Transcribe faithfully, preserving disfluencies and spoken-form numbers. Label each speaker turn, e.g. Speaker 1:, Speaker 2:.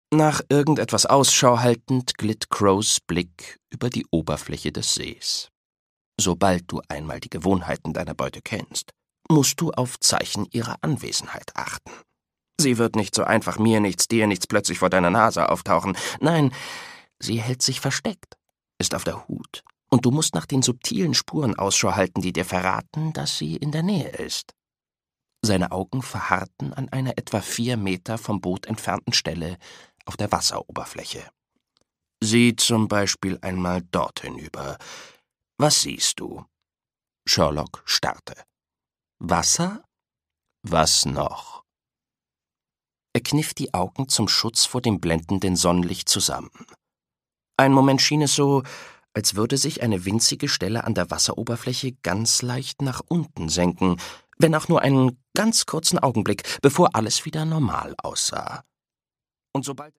Speaker 1: Nach irgendetwas Ausschau haltend glitt Crows Blick über die Oberfläche des Sees. Sobald du einmal die Gewohnheiten deiner Beute kennst, musst du auf Zeichen ihrer Anwesenheit achten. Sie wird nicht so einfach mir nichts, dir nichts plötzlich vor deiner Nase auftauchen. Nein, sie hält sich versteckt, ist auf der Hut, und du musst nach den subtilen Spuren Ausschau halten, die dir verraten, dass sie in der Nähe ist. Seine Augen verharrten an einer etwa vier Meter vom Boot entfernten Stelle auf der Wasseroberfläche. Sieh zum Beispiel einmal dort hinüber. Was siehst du? Sherlock starrte. Wasser? Was noch? Er kniff die Augen zum Schutz vor dem blendenden Sonnenlicht zusammen. Einen Moment schien es so, als würde sich eine winzige Stelle an der Wasseroberfläche ganz leicht nach unten senken, wenn auch nur einen ganz kurzen Augenblick, bevor alles wieder normal aussah. Und sobald